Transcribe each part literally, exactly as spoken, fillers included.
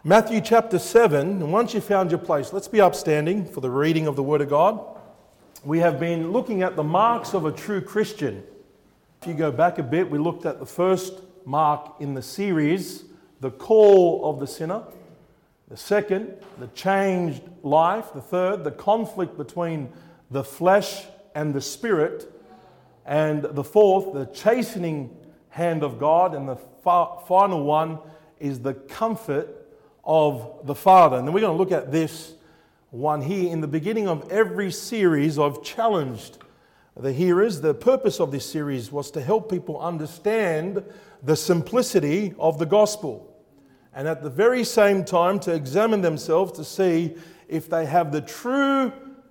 Matthew chapter seven, and once you've found your place, let's be upstanding for the reading of the Word of God. We have been looking at the marks of a true Christian. If you go back a bit, we looked at the first mark in the series, the call of the sinner. The second, the changed life. The third, the conflict between the flesh and the spirit. And the fourth, the chastening hand of God. And the fa- final one is the comfort of the Father. And then we're going to look at this one here. In the beginning of every series, I've challenged the hearers. The purpose of this series was to help people understand the simplicity of the gospel, and at the very same time to examine themselves to see if they have the true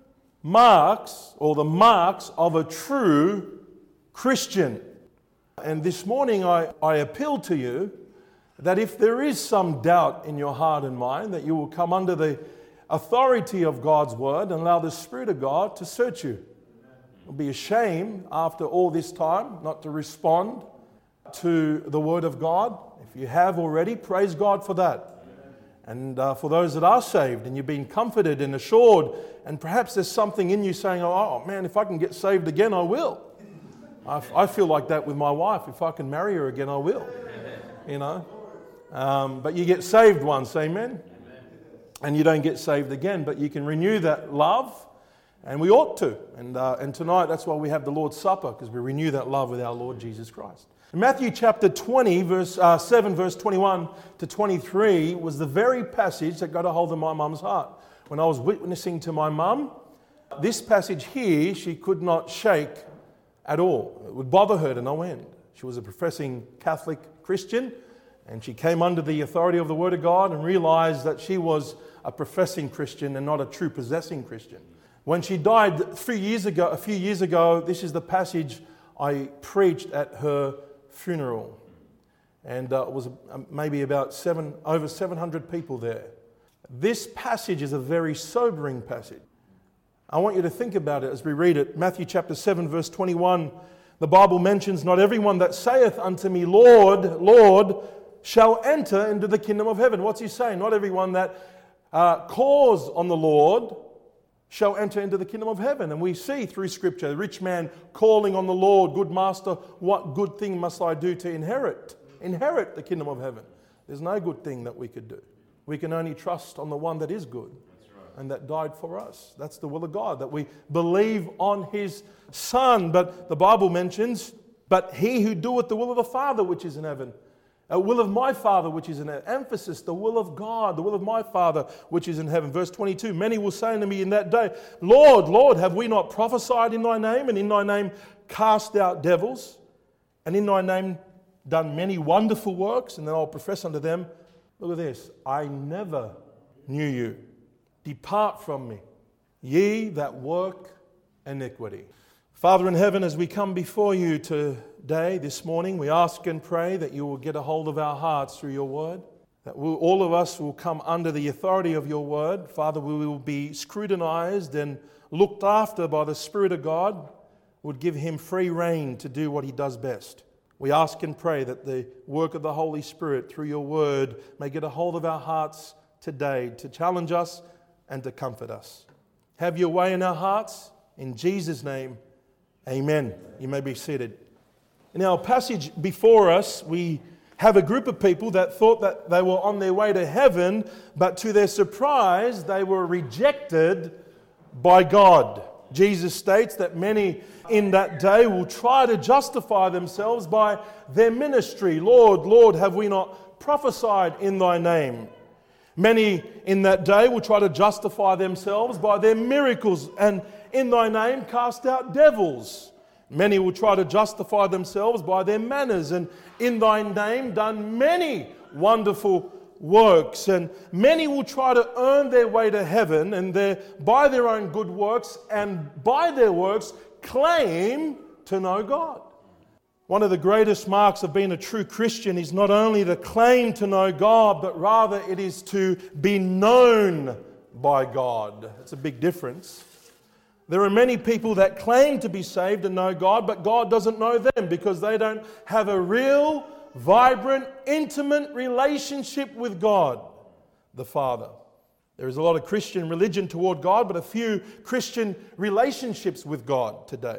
marks or the marks of a true Christian. And this morning I, I appeal to you that if there is some doubt in your heart and mind, that you will come under the authority of God's word and allow the Spirit of God to search you. It will be a shame after all this time not to respond to the word of God. If you have already, praise God for that. And uh, for those that are saved and you've been comforted and assured, and perhaps there's something in you saying, oh man, if I can get saved again, I will. I, I feel like that with my wife. If I can marry her again, I will. You know. Um, but you get saved once, amen? Amen? And you don't get saved again, but you can renew that love, and we ought to. And, uh, and tonight, that's why we have the Lord's Supper, because we renew that love with our Lord Jesus Christ. In Matthew chapter twenty, verse uh, seven, verse twenty-one to twenty-three was the very passage that got a hold of my mum's heart. When I was witnessing to my mum, this passage here, she could not shake at all. It would bother her to no end. She was a professing Catholic Christian, and she came under the authority of the Word of God and realized that she was a professing Christian and not a true possessing Christian. When she died a few years ago, a few years ago, this is the passage I preached at her funeral. And uh, it was maybe about seven, over seven hundred people there. This passage is a very sobering passage. I want you to think about it as we read it. Matthew chapter seven, verse twenty-one, the Bible mentions, "Not everyone that saith unto me, Lord, Lord, shall enter into the kingdom of heaven." What's he saying? Not everyone that uh, calls on the Lord shall enter into the kingdom of heaven. And we see through Scripture, the rich man calling on the Lord, "Good master, what good thing must I do to inherit? Inherit the kingdom of heaven." There's no good thing that we could do. We can only trust on the one that is good. That's right. And that died for us. That's the will of God, that we believe on His Son. But the Bible mentions, "But he who doeth the will of the Father which is in heaven." A will of my Father which is in heaven. Emphasis, the will of God, the will of my Father which is in heaven. Verse twenty-two, "Many will say unto me in that day, Lord, Lord, have we not prophesied in thy name, and in thy name cast out devils, and in thy name done many wonderful works?" And then I'll profess unto them, look at this, "I never knew you. Depart from me, ye that work iniquity." Father in heaven, as we come before you today, this morning, we ask and pray that you will get a hold of our hearts through your word, that we'll, all of us will come under the authority of your word. Father, we will be scrutinized and looked after by the Spirit of God, would give him free rein to do what he does best. We ask and pray that the work of the Holy Spirit through your word may get a hold of our hearts today to challenge us and to comfort us. Have your way in our hearts. In Jesus' name, amen. You may be seated. In our passage before us, we have a group of people that thought that they were on their way to heaven, but to their surprise, they were rejected by God. Jesus states that many in that day will try to justify themselves by their ministry. "Lord, Lord, have we not prophesied in thy name?" Many in that day will try to justify themselves by their miracles, and in thy name cast out devils. Many will try to justify themselves by their manners, and in thy name done many wonderful works. And many will try to earn their way to heaven, and their, by their own good works, and by their works claim to know God. One of the greatest marks of being a true Christian is not only to claim to know God, but rather it is to be known by God. It's a big difference. There are many people that claim to be saved and know God, but God doesn't know them because they don't have a real, vibrant, intimate relationship with God. the Father. There is a lot of Christian religion toward God, but a few Christian relationships with God today.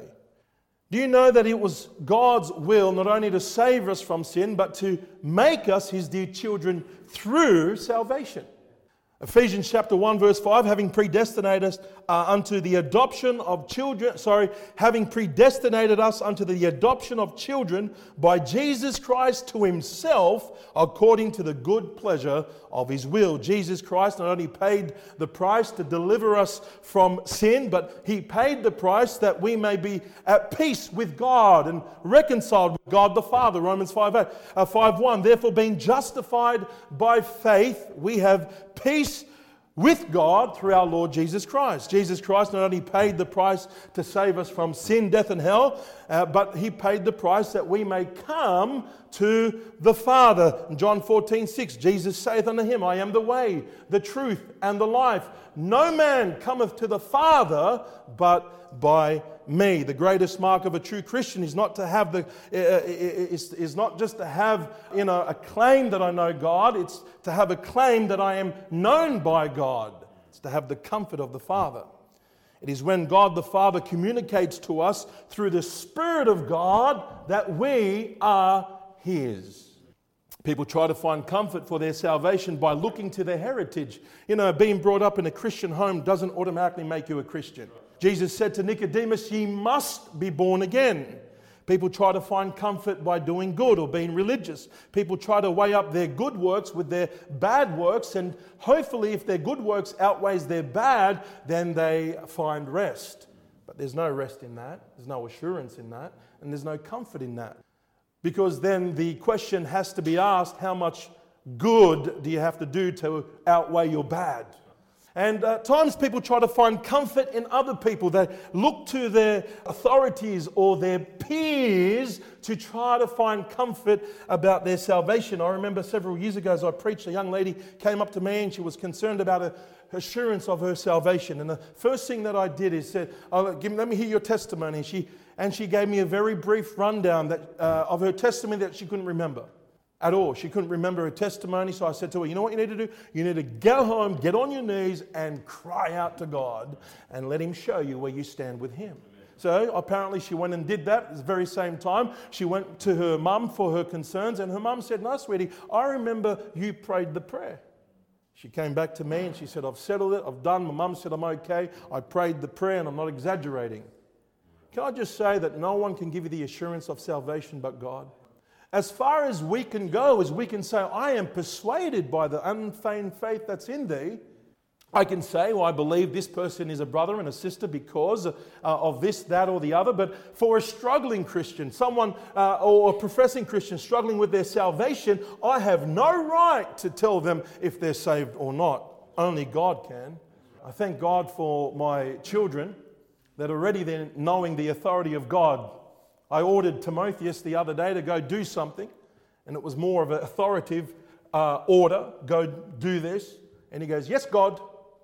Do you know that it was God's will not only to save us from sin, but to make us His dear children through salvation? Ephesians chapter one verse five, having predestinated us uh, unto the adoption of children, sorry, having predestinated us unto the adoption of children by Jesus Christ to Himself, according to the good pleasure of His will. Jesus Christ not only paid the price to deliver us from sin, but He paid the price that we may be at peace with God and reconciled with God the Father. Romans five one, therefore being justified by faith, we have peace with God through our Lord Jesus Christ. Jesus Christ not only paid the price to save us from sin, death, and hell, uh, but He paid the price that we may come to the Father. In John fourteen six, Jesus saith unto him, I am the way, the truth, and the life. No man cometh to the Father but by me. The greatest mark of a true Christian is not to have the uh, is, is not just to have you know a claim that I know God. It's to have a claim that I am known by God. It's to have the comfort of the Father. It is when God the Father communicates to us through the Spirit of God that we are His. People try to find comfort for their salvation by looking to their heritage. You know, being brought up in a Christian home doesn't automatically make you a Christian. Jesus said to Nicodemus, ye must be born again. People try to find comfort by doing good or being religious. People try to weigh up their good works with their bad works, and hopefully if their good works outweighs their bad, then they find rest. But there's no rest in that. There's no assurance in that. And there's no comfort in that. Because then the question has to be asked, how much good do you have to do to outweigh your bad? And at times people try to find comfort in other people. They look to their authorities or their peers to try to find comfort about their salvation. I remember several years ago as I preached, a young lady came up to me and she was concerned about her assurance of her salvation. And the first thing that I did is said, oh, give me, let me hear your testimony. She, and she gave me a very brief rundown that, uh, of her testimony that she couldn't remember at all. She couldn't remember her testimony, so I said to her, you know what you need to do? You need to go home, get on your knees, and cry out to God, and let Him show you where you stand with Him. So apparently she went and did that at the very same time. She went to her mum for her concerns, and her mum said, no, sweetie, I remember you prayed the prayer. She came back to me and she said, I've settled it, I've done. My mum said, I'm okay. I prayed the prayer and I'm not exaggerating. Can I just say that no one can give you the assurance of salvation but God? As far as we can go, as we can say, I am persuaded by the unfeigned faith that's in thee, I can say, well, I believe this person is a brother and a sister because uh, of this, that, or the other. But for a struggling Christian, someone uh, or a professing Christian struggling with their salvation, I have no right to tell them if they're saved or not. Only God can. I thank God for my children that already then knowing the authority of God. I ordered Timotheus the other day to go do something, and it was more of an authoritative uh, order, go do this. And he goes, yes, God.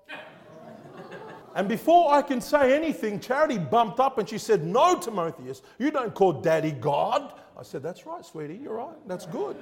And before I can say anything, Charity bumped up and she said, no, Timotheus, you don't call Daddy God. I said, that's right, sweetie, you're right, that's good.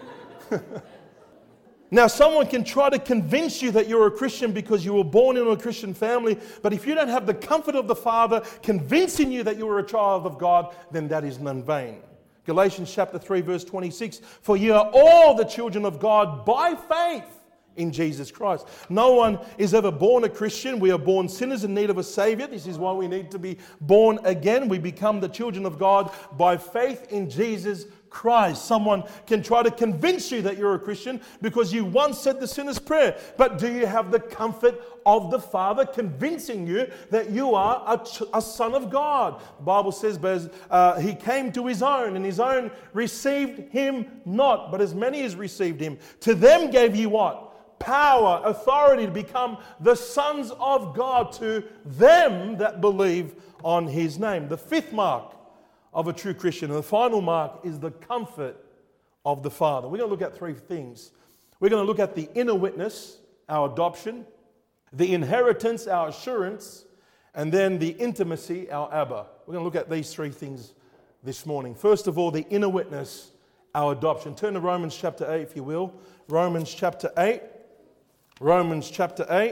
Now, someone can try to convince you that you're a Christian because you were born into a Christian family, but if you don't have the comfort of the Father convincing you that you are a child of God, then that is in vain. Galatians chapter three, verse twenty-six, for you are all the children of God by faith in Jesus Christ. No one is ever born a Christian. We are born sinners in need of a Savior. This is why we need to be born again. We become the children of God by faith in Jesus Christ. Someone can try to convince you that you're a Christian because you once said the sinner's prayer. But do you have the comfort of the Father convincing you that you are a, ch- a son of God? The Bible says, but uh, He came to His own, and His own received Him not. But as many as received Him, to them gave He what? Power, authority to become the sons of God, to them that believe on His name. The fifth mark of a true Christian, and the final mark, is the comfort of the Father. We're going to look at three things. We're going to look at the inner witness, our adoption, the inheritance, our assurance, and then the intimacy, our Abba. We're going to look at these three things this morning. First of all, the inner witness, our adoption. Turn to Romans chapter eight, if you will. Romans chapter eight. Romans chapter eight.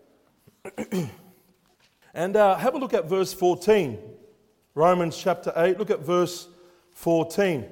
And uh, have a look at verse fourteen. Romans chapter eight, look at verse fourteen.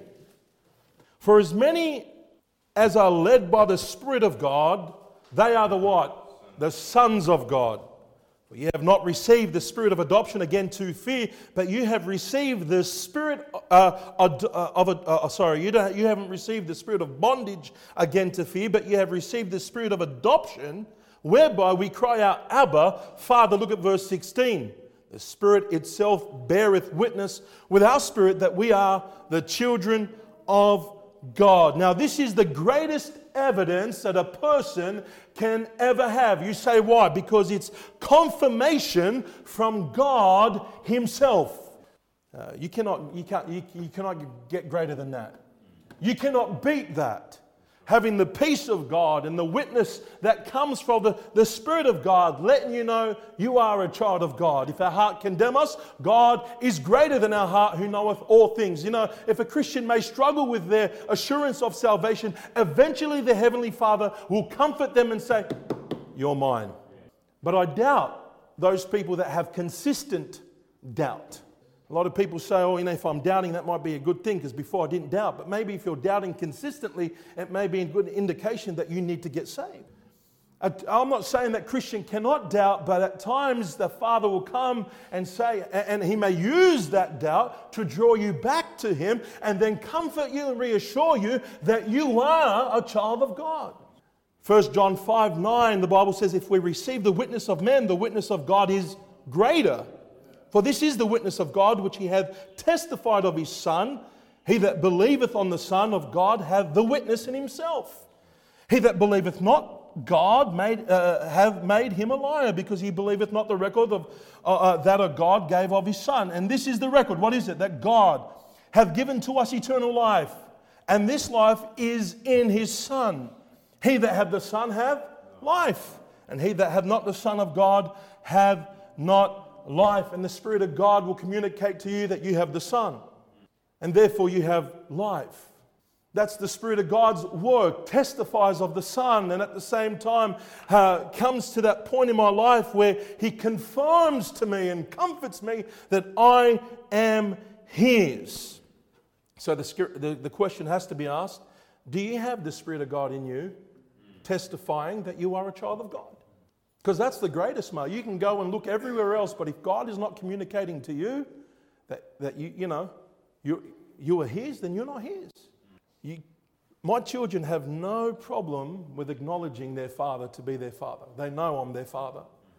For as many as are led by the Spirit of God, they are the what? The sons of God. For you have not received the spirit of adoption again to fear, but you have received the spirit uh, of, uh, uh, sorry, you, don't, you haven't received the spirit of bondage again to fear, but you have received the spirit of adoption, whereby we cry out, Abba, Father. Look at verse sixteen. The Spirit itself beareth witness with our spirit that we are the children of God. Now, this is the greatest evidence that a person can ever have. You say, why? Because it's confirmation from God Himself. Uh, you cannot, you can't, you, you cannot get greater than that. You cannot beat that. Having the peace of God and the witness that comes from the, the Spirit of God, letting you know you are a child of God. If our heart condemn us, God is greater than our heart, who knoweth all things. You know, if a Christian may struggle with their assurance of salvation, eventually the Heavenly Father will comfort them and say, you're mine. But I doubt those people that have consistent doubt. A lot of people say, oh, you know, if I'm doubting, that might be a good thing, because before I didn't doubt. But maybe if you're doubting consistently, it may be a good indication that you need to get saved. I'm not saying that Christian cannot doubt, but at times the Father will come and say, and He may use that doubt to draw you back to Him and then comfort you and reassure you that you are a child of God. First John five nine, the Bible says, if we receive the witness of men, the witness of God is greater. For this is the witness of God, which He hath testified of His Son. He that believeth on the Son of God hath the witness in himself. He that believeth not God made, uh, have made him a liar, because he believeth not the record of uh, uh, that a God gave of His Son. And this is the record. What is it? That God hath given to us eternal life, and this life is in His Son. He that hath the Son hath life, and he that hath not the Son of God hath not life. And the Spirit of God will communicate to you that you have the Son, and therefore you have life. That's the Spirit of God's work, testifies of the Son, and at the same time uh, comes to that point in my life where He confirms to me and comforts me that I am His. So the, the, the question has to be asked, do you have the Spirit of God in you, testifying that you are a child of God? Because that's the greatest mark. You can go and look everywhere else, but if God is not communicating to you that, that you, you know, you, you are His, then you're not His. You, my children have no problem with acknowledging their father to be their father. They know I'm their father.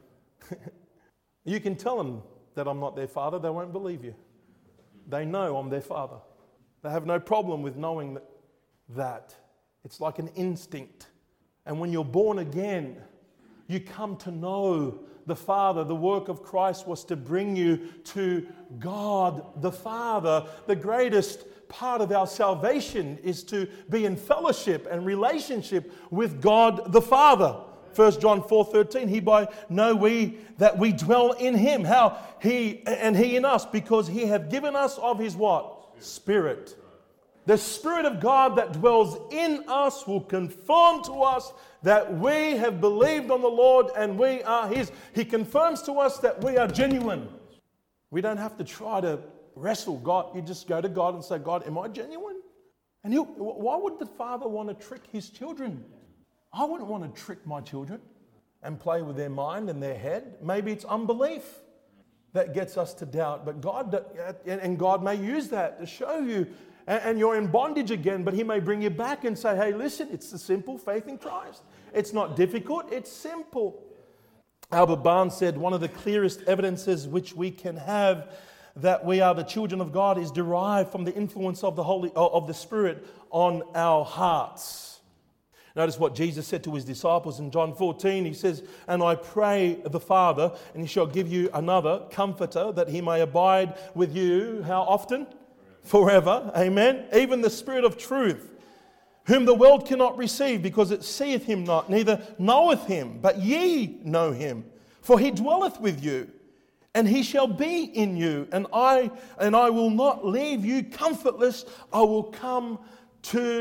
You can tell them that I'm not their father, they won't believe you. They know I'm their father. They have no problem with knowing that. that. It's like an instinct. And when you're born again, you come to know the Father. The work of Christ was to bring you to God the Father. The greatest part of our salvation is to be in fellowship and relationship with God the Father. First John four thirteen, hereby know we that we dwell in Him. How? He and He in us, because He hath given us of His what? Spirit. The Spirit of God that dwells in us will confirm to us that we have believed on the Lord and we are His. He confirms to us that we are genuine. We don't have to try to wrestle God. You just go to God and say, God, am I genuine? And he'll, why would the Father want to trick His children? I wouldn't want to trick my children and play with their mind and their head. Maybe it's unbelief that gets us to doubt. But God, and God may use that to show you, and you're in bondage again, but He may bring you back and say, hey, listen, it's the simple faith in Christ. It's not difficult, it's simple. Albert Barnes said, one of the clearest evidences which we can have that we are the children of God is derived from the influence of the Holy of the Spirit on our hearts. Notice what Jesus said to His disciples in John fourteen. He says, and I pray the Father, and He shall give you another Comforter, that He may abide with you, how often? Forever. Amen. Even the Spirit of truth, whom the world cannot receive, because it seeth Him not, neither knoweth Him, but ye know Him. For He dwelleth with you, and He shall be in you, and I and I will not leave you comfortless. I will come to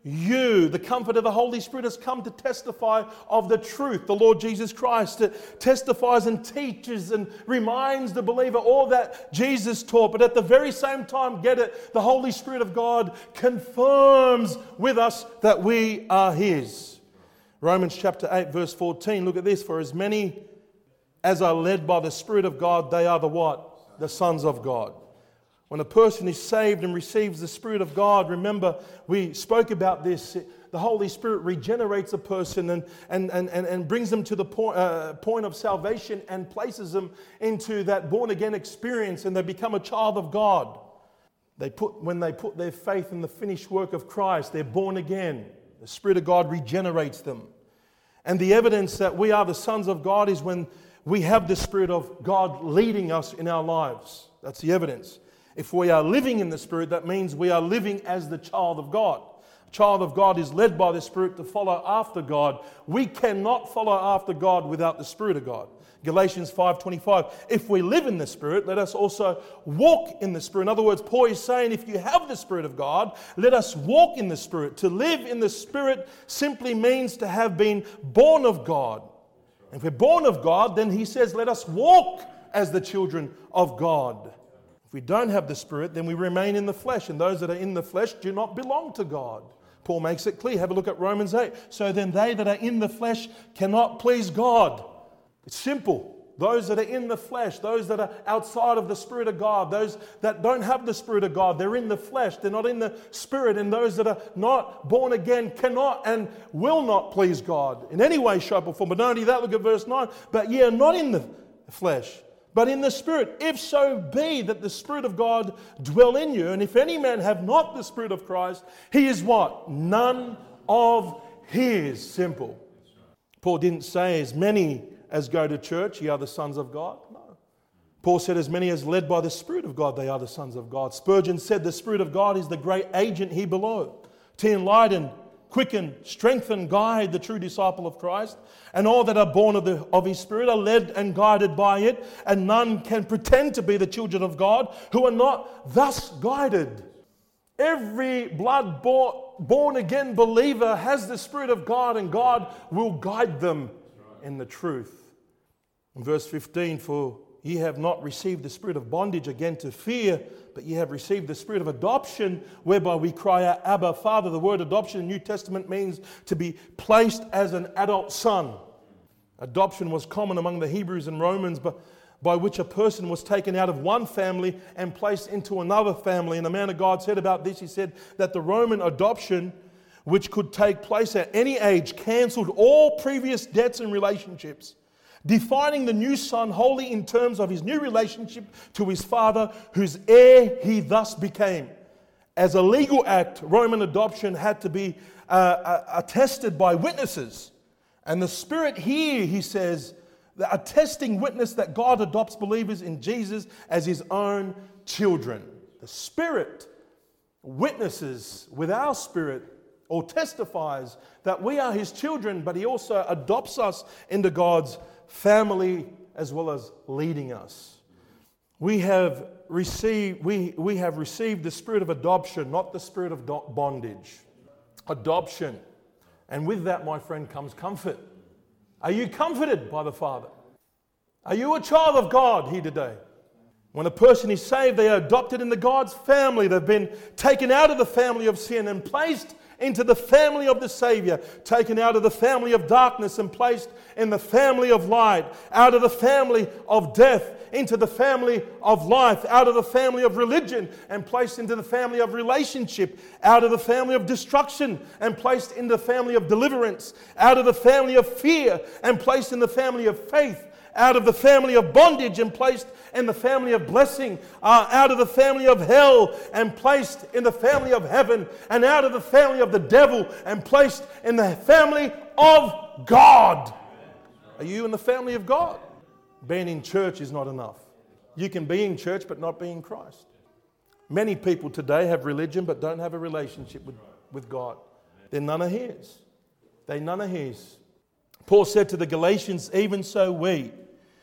you. The Comforter, the Holy Spirit, has come to testify of the truth. The Lord Jesus Christ testifies and teaches and reminds the believer all that Jesus taught. But at the very same time, get it, the Holy Spirit of God confirms with us that we are His. Romans chapter eight, verse fourteen. Look at this. For as many as are led by the Spirit of God, they are the what? The sons of God. When a person is saved and receives the Spirit of God, remember we spoke about this, the Holy Spirit regenerates a person and, and, and, and, and brings them to the point, uh, point of salvation and places them into that born-again experience, and they become a child of God. They put, when they put their faith in the finished work of Christ, they're born again. The Spirit of God regenerates them. And the evidence that we are the sons of God is when we have the Spirit of God leading us in our lives. That's the evidence. If we are living in the Spirit, that means we are living as the child of God. A child of God is led by the Spirit to follow after God. We cannot follow after God without the Spirit of God. Galatians five twenty-five, if we live in the Spirit, let us also walk in the Spirit. In other words, Paul is saying, if you have the Spirit of God, let us walk in the Spirit. To live in the Spirit simply means to have been born of God. And if we're born of God, then he says, let us walk as the children of God. If we don't have the Spirit, then we remain in the flesh, and those that are in the flesh do not belong to God. Paul makes it clear. Have a look at Romans eight. So then they that are in the flesh cannot please God. It's simple. Those that are in the flesh, those that are outside of the Spirit of God, those that don't have the Spirit of God, they're in the flesh, they're not in the Spirit, and those that are not born again cannot and will not please God in any way, shape or form. But not only that, look at verse nine, but ye are not in the flesh, but in the Spirit, if so be that the Spirit of God dwell in you. And if any man have not the Spirit of Christ, he is what? None of his. Simple. Paul didn't say as many as go to church, ye are the sons of God. No. Paul said as many as led by the Spirit of God, they are the sons of God. Spurgeon said the Spirit of God is the great agent here below to enlighten, quicken, strengthen, guide the true disciple of Christ. And all that are born of, the, of His Spirit are led and guided by it. And none can pretend to be the children of God who are not thus guided. Every blood-bought, born-again believer has the Spirit of God, and God will guide them in the truth. In verse fifteen, for ye have not received the spirit of bondage again to fear, but ye have received the spirit of adoption, whereby we cry out, Abba, Father. The word adoption in the New Testament means to be placed as an adult son. Adoption was common among the Hebrews and Romans, but by which a person was taken out of one family and placed into another family. And the man of God said about this, he said that the Roman adoption, which could take place at any age, cancelled all previous debts and relationships, defining the new son wholly in terms of his new relationship to his father, whose heir he thus became. As a legal act, Roman adoption had to be uh, attested by witnesses. And the Spirit here, he says, the attesting witness that God adopts believers in Jesus as His own children. The Spirit witnesses with our spirit, or testifies that we are His children, but He also adopts us into God's family as well as leading us. We have received, we, we have received the spirit of adoption, not the spirit of do- bondage. Adoption. And with that, my friend, comes comfort. Are you comforted by the Father? Are you a child of God here today? When a person is saved, they are adopted into God's family. They've been taken out of the family of sin and placed into the family of the Savior, taken out of the family of darkness and placed in the family of light, out of the family of death into the family of life, out of the family of religion and placed into the family of relationship, out of the family of destruction and placed into the family of deliverance, out of the family of fear and placed in the family of faith, out of the family of bondage and placed in the family of blessing, uh, out of the family of hell and placed in the family of heaven, and out of the family of the devil and placed in the family of God. Are you in the family of God? Being in church is not enough. You can be in church but not be in Christ. Many people today have religion but don't have a relationship with, with God. They're none of His. They're none of His. Paul said to the Galatians, even so we,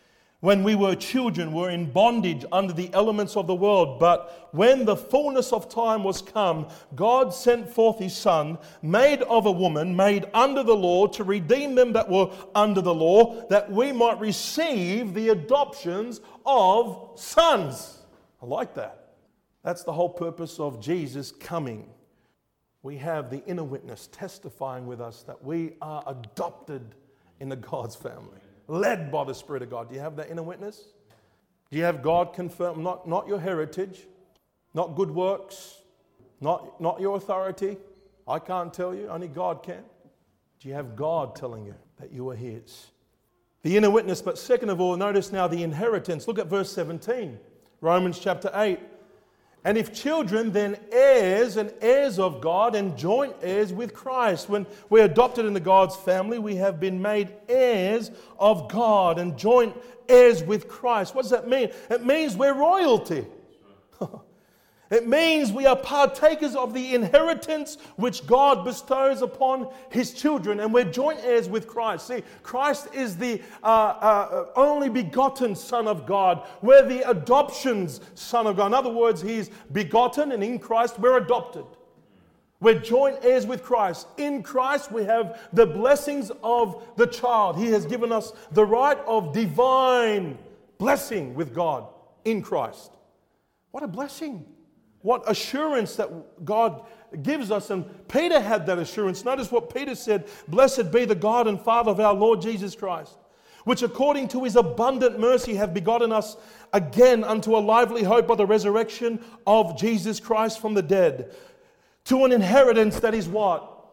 when we were children, were in bondage under the elements of the world. But when the fullness of time was come, God sent forth His Son, made of a woman, made under the law, to redeem them that were under the law, that we might receive the adoptions of sons. I like that. That's the whole purpose of Jesus coming. We have the inner witness testifying with us that we are adopted into God's family. Led by the Spirit of God. Do you have that inner witness? Do you have God confirm, not, not your heritage, not good works, not, not your authority? I can't tell you, only God can. Do you have God telling you that you are His? The inner witness, but second of all, notice now the inheritance. Look at verse seventeen, Romans chapter eight. And if children, then heirs and heirs of God and joint heirs with Christ. When we're adopted into God's family, we have been made heirs of God and joint heirs with Christ. What does that mean? It means we're royalty. It means we are partakers of the inheritance which God bestows upon His children, and we're joint heirs with Christ. See, Christ is the uh, uh, only begotten Son of God. We're the adoption's Son of God. In other words, He's begotten, and in Christ we're adopted. We're joint heirs with Christ. In Christ we have the blessings of the child. He has given us the right of divine blessing with God in Christ. What a blessing. What assurance that God gives us. And Peter had that assurance. Notice what Peter said. Blessed be the God and Father of our Lord Jesus Christ, which according to His abundant mercy have begotten us again unto a lively hope by the resurrection of Jesus Christ from the dead, to an inheritance that is what?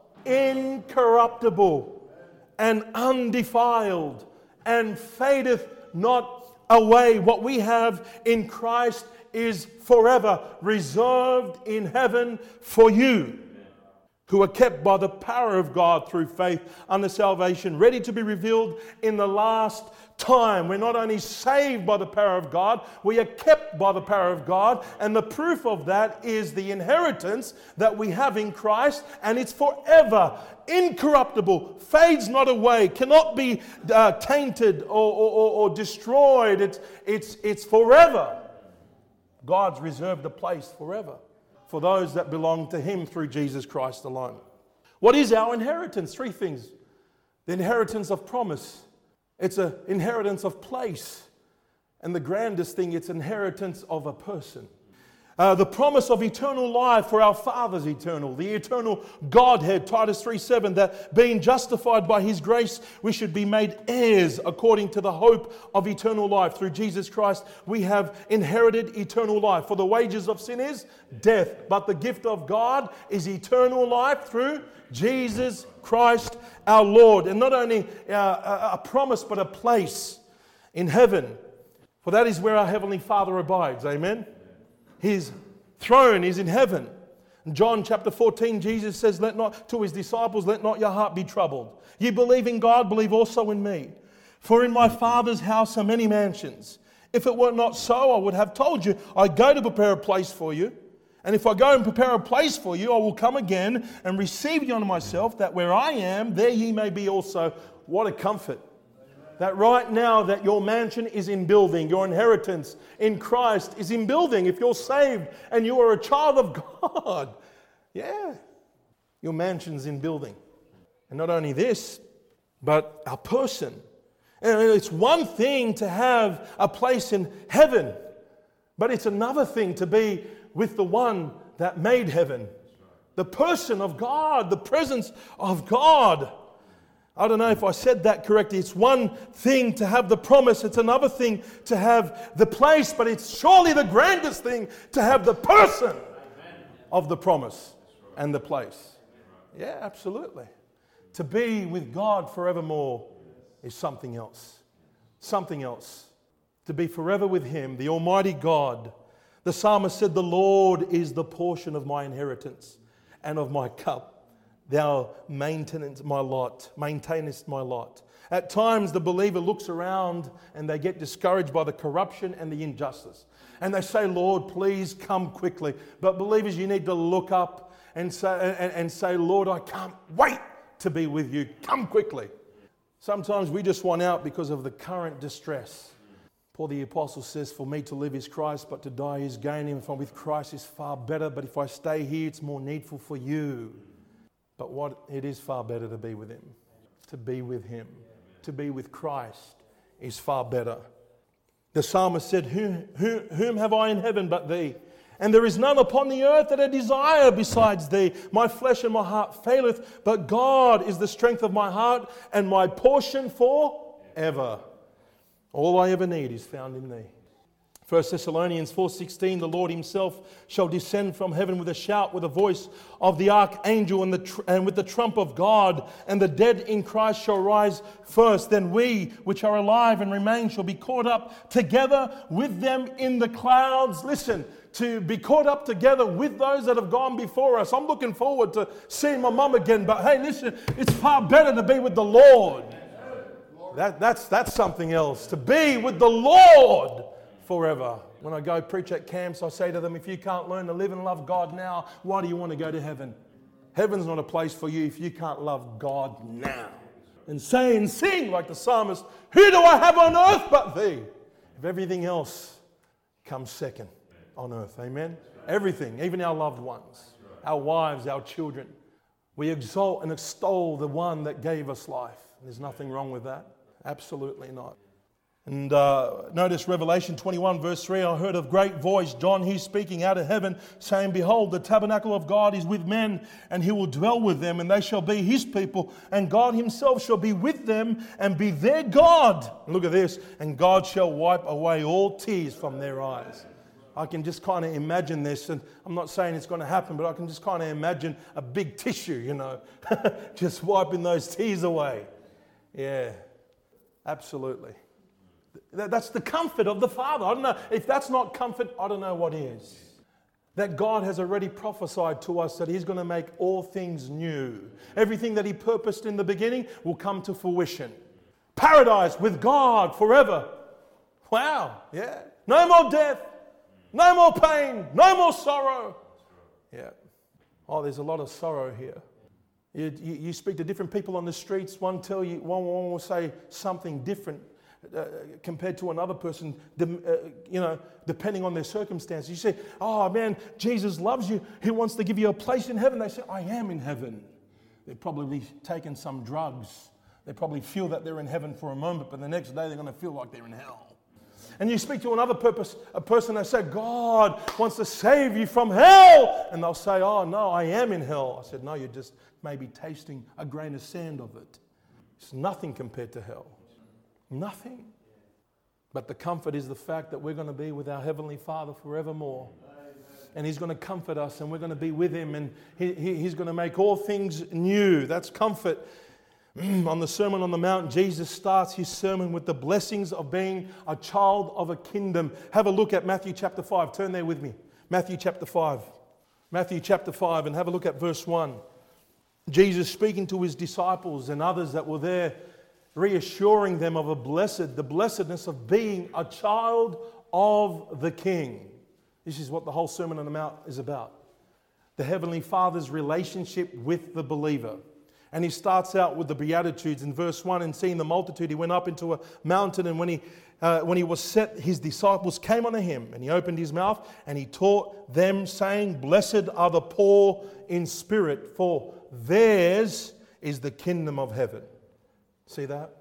Incorruptible and undefiled and fadeth not away. What we have in Christ is forever reserved in heaven for you, who are kept by the power of God through faith unto salvation, ready to be revealed in the last time. We're not only saved by the power of God, we are kept by the power of God, and the proof of that is the inheritance that we have in Christ, and it's forever, incorruptible, fades not away, cannot be uh, tainted or, or, or, or destroyed. It's, it's, it's forever. God's reserved a place forever for those that belong to Him through Jesus Christ alone. What is our inheritance? Three things. The inheritance of promise. It's an inheritance of place. And the grandest thing, it's inheritance of a person. Uh, the promise of eternal life for our Father's eternal. The eternal Godhead, Titus three seven, that being justified by His grace, we should be made heirs according to the hope of eternal life. Through Jesus Christ, we have inherited eternal life. For the wages of sin is death, but the gift of God is eternal life through Jesus Christ our Lord. And not only uh, a promise, but a place in heaven. For that is where our Heavenly Father abides. Amen? His throne is in heaven. In John chapter fourteen, Jesus says, "Let not to His disciples, let not your heart be troubled. You believe in God, believe also in me. For in my Father's house are many mansions. If it were not so, I would have told you, I go to prepare a place for you. And if I go and prepare a place for you, I will come again and receive you unto myself, that where I am, there ye may be also." What a comfort. That right now that your mansion is in building, your inheritance in Christ is in building. If you're saved and you are a child of God, yeah, your mansion's in building. And not only this, but our person. And it's one thing to have a place in heaven, but it's another thing to be with the one that made heaven. The person of God, the presence of God. I don't know if I said that correctly. It's one thing to have the promise. It's another thing to have the place. But it's surely the grandest thing to have the person of the promise and the place. Yeah, absolutely. To be with God forevermore is something else. Something else. To be forever with Him, the Almighty God. The psalmist said, "The Lord is the portion of my inheritance and of my cup. Thou maintainest my lot, maintainest my lot." At times the believer looks around and they get discouraged by the corruption and the injustice. And they say, "Lord, please come quickly." But believers, you need to look up and say, and, and say, "Lord, I can't wait to be with you. Come quickly." Sometimes we just want out because of the current distress. Paul the Apostle says, for me to live is Christ, but to die is gain. If I'm with Christ is far better, but if I stay here, it's more needful for you. But what it is far better to be with Him. To be with Him. To be with Christ is far better. The psalmist said, whom, whom, whom have I in heaven but Thee? And there is none upon the earth that I desire besides Thee. My flesh and my heart faileth, but God is the strength of my heart and my portion forever. All I ever need is found in Thee. First Thessalonians four sixteen, the Lord Himself shall descend from heaven with a shout, with the voice of the archangel and, the tr- and with the trump of God, and the dead in Christ shall rise first. Then we, which are alive and remain, shall be caught up together with them in the clouds. Listen, to be caught up together with those that have gone before us. I'm looking forward to seeing my mum again, but hey, listen, it's far better to be with the Lord. That, that's, that's something else, to be with the Lord forever. When I go preach at camps, I say to them, if you can't learn to live and love God now, why do you want to go to heaven? Heaven's not a place for you if you can't love God now. And say and sing like the psalmist, who do I have on earth but Thee? If everything else comes second on earth, amen? Everything, even our loved ones, our wives, our children. We exalt and extol the one that gave us life. There's nothing wrong with that. Absolutely not. And uh, notice Revelation twenty-one verse three, I heard a great voice, John, he's speaking out of heaven, saying, behold, the tabernacle of God is with men, and He will dwell with them, and they shall be His people, and God Himself shall be with them, and be their God. Look at this, and God shall wipe away all tears from their eyes. I can just kind of imagine this, and I'm not saying it's going to happen, but I can just kind of imagine a big tissue, you know, just wiping those tears away. Yeah, absolutely. That's the comfort of the Father. I don't know. If that's not comfort, I don't know what is. That God has already prophesied to us that He's going to make all things new. Everything that He purposed in the beginning will come to fruition. Paradise with God forever. Wow. Yeah. No more death. No more pain. No more sorrow. Yeah. Oh, there's a lot of sorrow here. You, you, you speak to different people on the streets. One tell you, one, one will say something different uh, compared to another person. Uh, you know, depending on their circumstances. You say, "Oh man, Jesus loves you. He wants to give you a place in heaven." They say, "I am in heaven." They've probably taken some drugs. They probably feel that they're in heaven for a moment, but the next day they're going to feel like they're in hell. And you speak to another purpose, a person that said, God wants to save you from hell. And they'll say, oh, no, I am in hell. I said, no, you're just maybe tasting a grain of sand of it. It's nothing compared to hell. Nothing. But the comfort is the fact that we're going to be with our Heavenly Father forevermore. And He's going to comfort us, and we're going to be with Him, and he, he, He's going to make all things new. That's comfort. On the Sermon on the Mount, Jesus starts His sermon with the blessings of being a child of a kingdom. Have a look at Matthew chapter five. Turn there with me. Matthew chapter five. Matthew chapter five, and have a look at verse one. Jesus speaking to His disciples and others that were there, reassuring them of a blessed, the blessedness of being a child of the King. This is what the whole Sermon on the Mount is about. The Heavenly Father's relationship with the believer. And He starts out with the Beatitudes in verse one. And seeing the multitude, He went up into a mountain. And when he, uh, when he was set, His disciples came unto Him. And He opened His mouth and He taught them, saying, Blessed are the poor in spirit, for theirs is the kingdom of heaven. See that?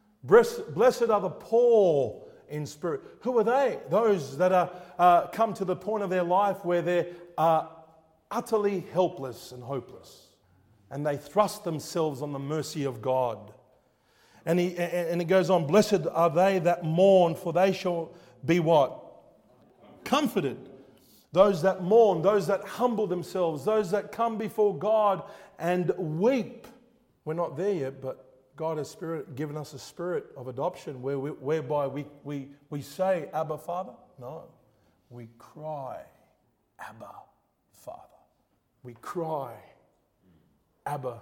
Blessed are the poor in spirit. Who are they? Those that are uh, come to the point of their life where they're uh, utterly helpless and hopeless. And they thrust themselves on the mercy of God. And, he, and it goes on, blessed are they that mourn, for they shall be what? Comforted. Those that mourn, those that humble themselves, those that come before God and weep. We're not there yet, but God has spirit, given us a spirit of adoption where we, whereby we, we, we say, Abba, Father. No, we cry, Abba, Father. We cry, Abba,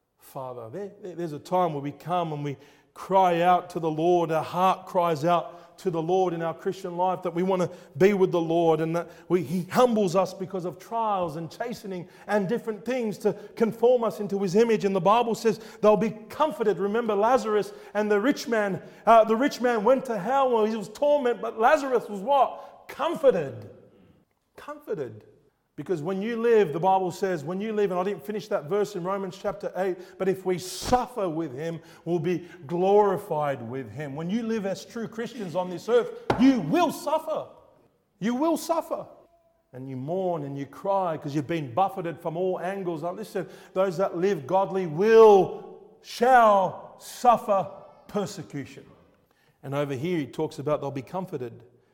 Father. There, there's a time where we come and we cry out to the Lord. Our heart cries out to the Lord in our Christian life, that we want to be with the Lord, and that we, He humbles us because of trials and chastening and different things to conform us into His image. And the Bible says they'll be comforted. Remember Lazarus and the rich man. Uh, the rich man went to hell where he was tormented, but Lazarus was what? Comforted. Comforted. Because when you live, the Bible says, when you live, and I didn't finish that verse in Romans chapter eight, but if we suffer with Him, we'll be glorified with Him. When you live as true Christians on this earth, you will suffer. You will suffer. And you mourn and you cry because you've been buffeted from all angles. Now listen, those that live godly will, shall suffer persecution. And over here he talks about they'll be comforted.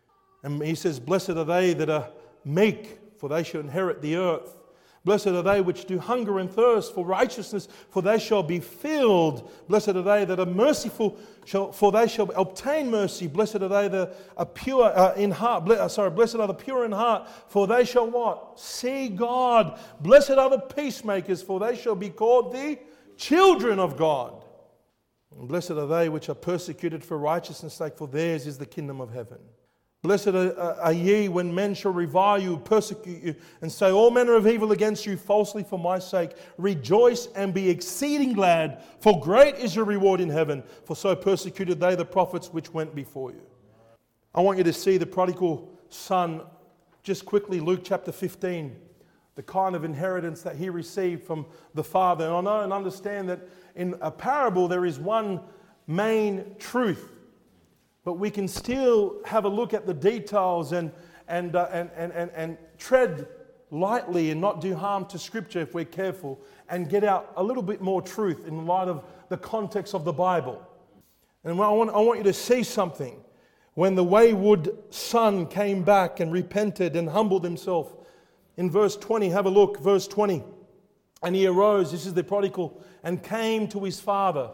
And he says, blessed are they that are meek, for they shall inherit the earth. Blessed are they which do hunger and thirst for righteousness, for they shall be filled. Blessed are they that are merciful, for they shall obtain mercy. Blessed are they that are pure uh, in heart. Sorry, blessed are the pure in heart, for they shall what? See God. Blessed are the peacemakers, for they shall be called the children of God. And blessed are they which are persecuted for righteousness' sake, for theirs is the kingdom of heaven. Blessed are, are ye when men shall revile you, persecute you, and say all manner of evil against you falsely for my sake. Rejoice and be exceeding glad, for great is your reward in heaven. For so persecuted they the prophets which went before you. I want you to see the prodigal son, just quickly, Luke chapter fifteen, the kind of inheritance that he received from the father. And I know and understand that in a parable there is one main truth. But we can still have a look at the details and, and, uh, and, and, and, and tread lightly and not do harm to Scripture if we're careful, and get out a little bit more truth in light of the context of the Bible. And I want, I want you to see something. When the wayward son came back and repented and humbled himself, in verse twenty, have a look, verse twenty. And he arose, this is the prodigal, and came to his father.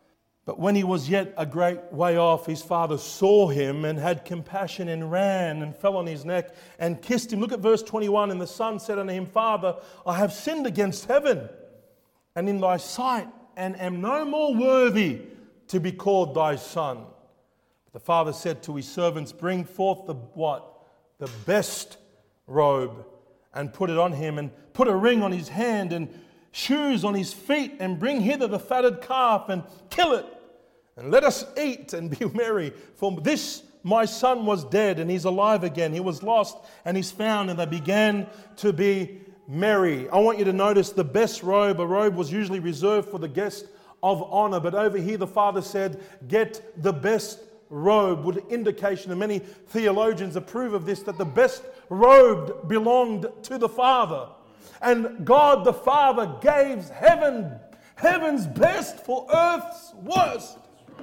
But when he was yet a great way off, his father saw him and had compassion and ran and fell on his neck and kissed him. Look at verse twenty-one. And the son said unto him, Father, I have sinned against heaven and in thy sight, and am no more worthy to be called thy son. But the father said to his servants, Bring forth the what? The best robe, and put it on him, and put a ring on his hand and shoes on his feet, and bring hither the fatted calf and kill it. And let us eat and be merry. For this my son was dead, and he's alive again. He was lost, and he's found. And they began to be merry. I want you to notice the best robe. A robe was usually reserved for the guest of honor. But over here the father said, get the best robe, with indication, and many theologians approve of this, that the best robe belonged to the Father. And God the Father gave heaven, heaven's best for earth's worst.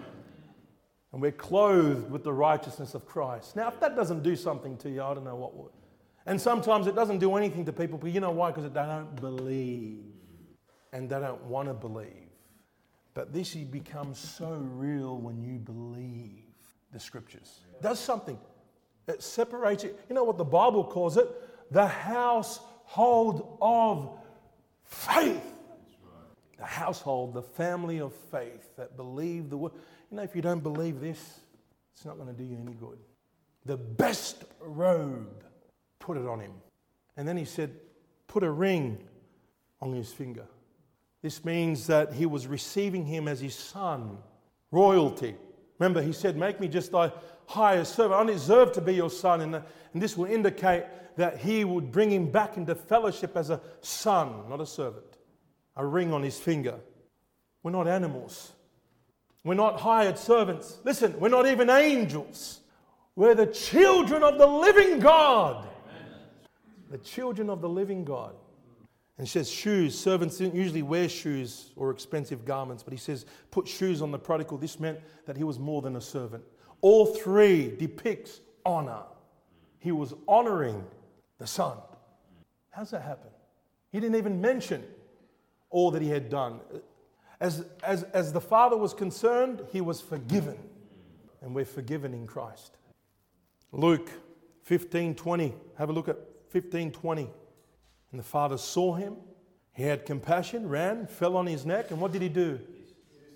And we're clothed with the righteousness of Christ. Now, if that doesn't do something to you, I don't know what would. And sometimes it doesn't do anything to people, but you know why? Because they don't believe. And they don't want to believe. But this becomes so real when you believe the Scriptures. It does something. It separates it. You know what the Bible calls it? The household of faith. The household, the family of faith that believe the word. You know, if you don't believe this, it's not going to do you any good. The best robe, put it on him. And then he said, put a ring on his finger. This means that he was receiving him as his son, royalty. Remember, he said, make me just thy highest servant. I deserve to be your son. And, and this will indicate that he would bring him back into fellowship as a son, not a servant. A ring on his finger. We're not animals. We're not hired servants. Listen, we're not even angels. We're the children of the living God. Amen. The children of the living God. And he says shoes. Servants didn't usually wear shoes or expensive garments, but he says put shoes on the prodigal. This meant that he was more than a servant. All three depicts honor. He was honoring the son. How's that happen? He didn't even mention all that he had done. As, as, as the Father was concerned, he was forgiven. And we're forgiven in Christ. Luke fifteen twenty. Have a look at fifteen twenty. And the Father saw him. He had compassion, ran, fell on his neck. And what did he do?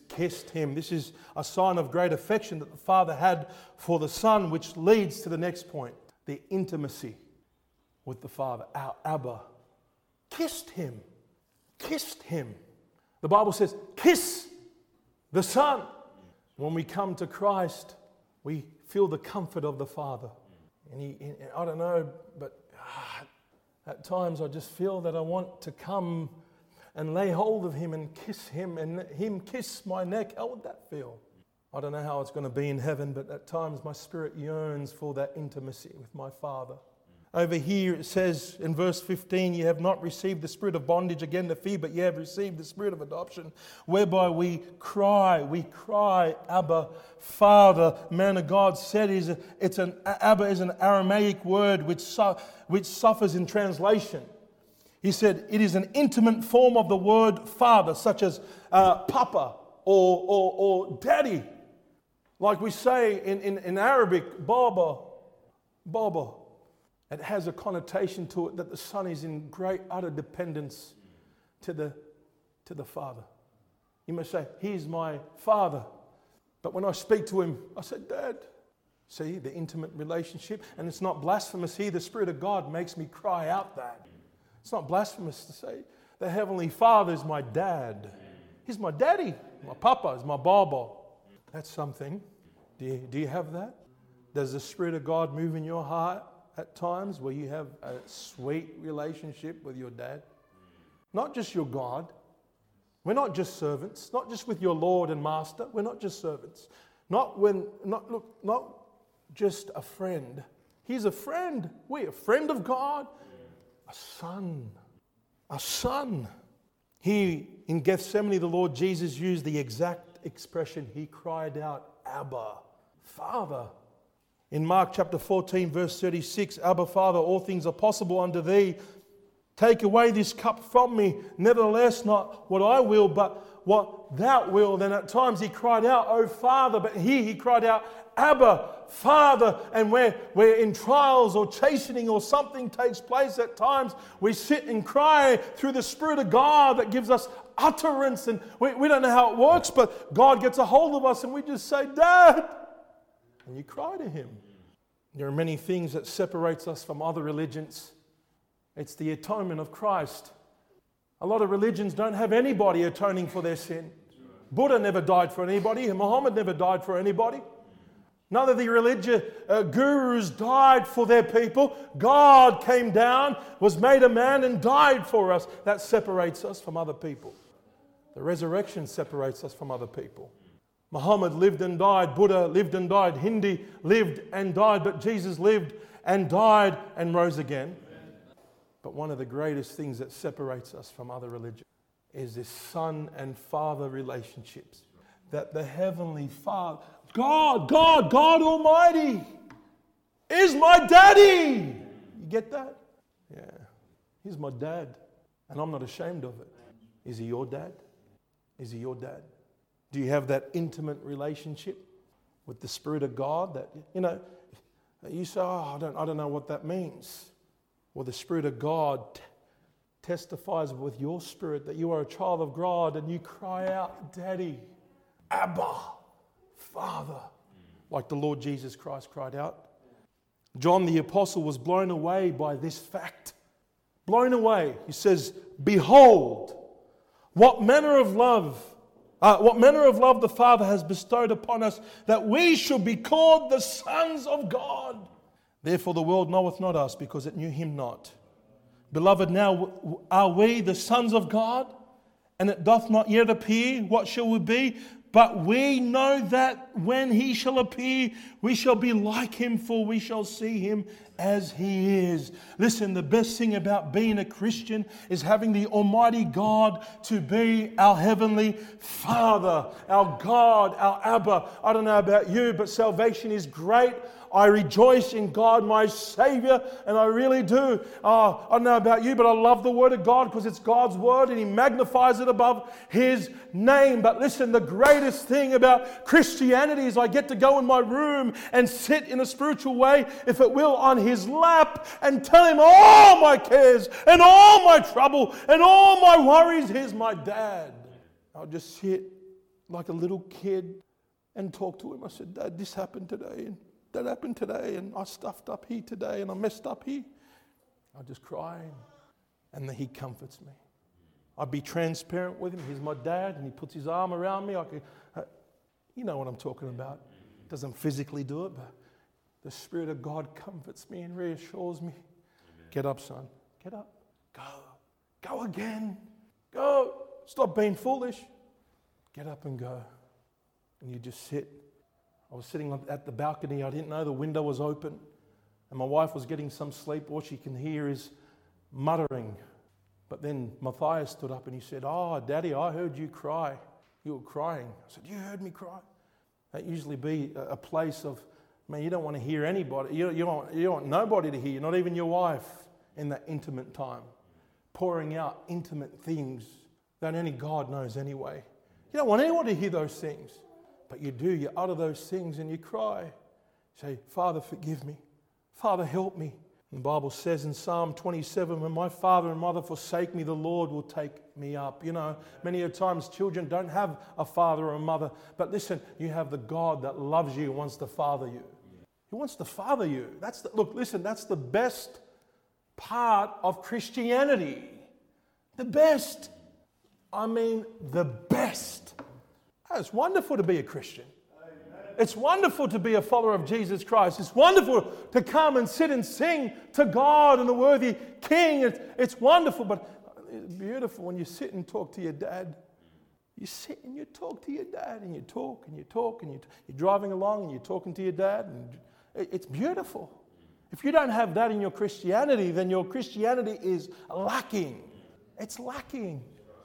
kissed him. This is a sign of great affection that the Father had for the Son, which leads to the next point, the intimacy with the Father. Our Abba kissed him. Kissed him. The Bible says, kiss the Son. When we come to Christ, we feel the comfort of the Father. And, he, and I don't know, but ah, at times I just feel that I want to come and lay hold of him and kiss him and let him kiss my neck. How would that feel? I don't know how it's going to be in heaven, but at times my spirit yearns for that intimacy with my Father. Over here it says in verse fifteen, you have not received the spirit of bondage again to fear, but you have received the spirit of adoption, whereby we cry, we cry, Abba, Father. Man of God said is it's an Abba is an Aramaic word which su- which suffers in translation. He said it is an intimate form of the word Father, such as uh, Papa or, or or Daddy, like we say in, in, in Arabic, Baba, Baba. It has a connotation to it that the Son is in great utter dependence to the, to the Father. You may say, he's my Father. But when I speak to him, I say, Dad. See, the intimate relationship. And it's not blasphemous here. The Spirit of God makes me cry out that. It's not blasphemous to say, the Heavenly Father is my dad. He's my daddy. My papa is my baba. That's something. Do you, do you have that? Does the Spirit of God move in your heart at times where you have a sweet relationship with your dad? Not just your God. We're not just servants. Not just with your Lord and Master. We're not just servants. Not when, not look, not just a friend. He's a friend. We're a friend of God. A son. A son. Here in Gethsemane, the Lord Jesus used the exact expression. He cried out, Abba, Father. In Mark chapter fourteen, verse thirty-six, Abba, Father, all things are possible unto thee. Take away this cup from me. Nevertheless, not what I will, but what thou wilt. Then at times he cried out, Oh, Father. But here he cried out, Abba, Father. And where we're in trials or chastening or something takes place at times, we sit and cry through the Spirit of God that gives us utterance. And we, we don't know how it works, but God gets a hold of us and we just say, Dad. And you cry to him. There are many things that separates us from other religions. It's the atonement of Christ. A lot of religions don't have anybody atoning for their sin. Buddha never died for anybody. Muhammad never died for anybody. None of the religious uh, gurus died for their people. God came down, was made a man and died for us. That separates us from other people. The resurrection separates us from other people. Muhammad lived and died. Buddha lived and died. Hindi lived and died. But Jesus lived and died and rose again. But one of the greatest things that separates us from other religions is this son and father relationships. That the Heavenly Father, God, God, God Almighty is my daddy. You get that? Yeah. He's my dad. And I'm not ashamed of it. Is he your dad? Is he your dad? Do you have that intimate relationship with the Spirit of God that, you know, you say, oh, I don't, I don't know what that means. Well, the Spirit of God t- testifies with your spirit that you are a child of God and you cry out, Daddy, Abba, Father, like the Lord Jesus Christ cried out. John the Apostle was blown away by this fact. Blown away. He says, Behold, what manner of love Uh, what manner of love the Father has bestowed upon us, that we should be called the sons of God. Therefore the world knoweth not us, because it knew him not. Beloved, now are we the sons of God, and it doth not yet appear what shall we be. But we know that when he shall appear, we shall be like him, for we shall see him as he is. Listen, the best thing about being a Christian is having the Almighty God to be our Heavenly Father, our God, our Abba. I don't know about you, but salvation is great. I rejoice in God, my Savior, and I really do. Oh, I don't know about you, but I love the Word of God because it's God's Word and He magnifies it above His name. But listen, the greatest thing about Christianity is I get to go in my room and sit in a spiritual way, if it will, on His lap and tell Him all my cares and all my trouble and all my worries. He's my dad. I'll just sit like a little kid and talk to him. I said, Dad, this happened today, and that happened today, and I stuffed up here today, and I messed up here. I just cry, and then he comforts me. I'd be transparent with him. He's my dad, and he puts his arm around me. I could, uh, you know what I'm talking about. Doesn't physically do it, but the Spirit of God comforts me and reassures me. Amen. Get up, son. Get up. Go. Go again. Go. Stop being foolish. Get up and go. And you just sit. I was sitting at the balcony. I didn't know the window was open. And my wife was getting some sleep. All she can hear is muttering. But then Matthias stood up and he said, "Oh, Daddy, I heard you cry. You were crying." I said, "You heard me cry?" That usually be a place of, man, you don't want to hear anybody. You, you, don't, you don't want nobody to hear, not even your wife, in that intimate time. Pouring out intimate things that only God knows anyway. You don't want anyone to hear those things. But you do. You utter those things and you cry. You say, "Father, forgive me. Father, help me." And the Bible says in Psalm twenty-seven, "When my father and mother forsake me, the Lord will take me up." You know, many a times children don't have a father or a mother. But listen, you have the God that loves you and wants to father you. He wants to father you. That's the, look, listen, that's the best part of Christianity. The best. I mean, the best. Oh, it's wonderful to be a Christian. It's wonderful to be a follower of Jesus Christ. It's wonderful to come and sit and sing to God and the worthy King. It's, it's wonderful, but it's beautiful when you sit and talk to your dad. You sit and you talk to your dad, and you talk and you talk, and you, you're driving along and you're talking to your dad, and it, it's beautiful. If you don't have that in your Christianity, then your Christianity is lacking. It's lacking.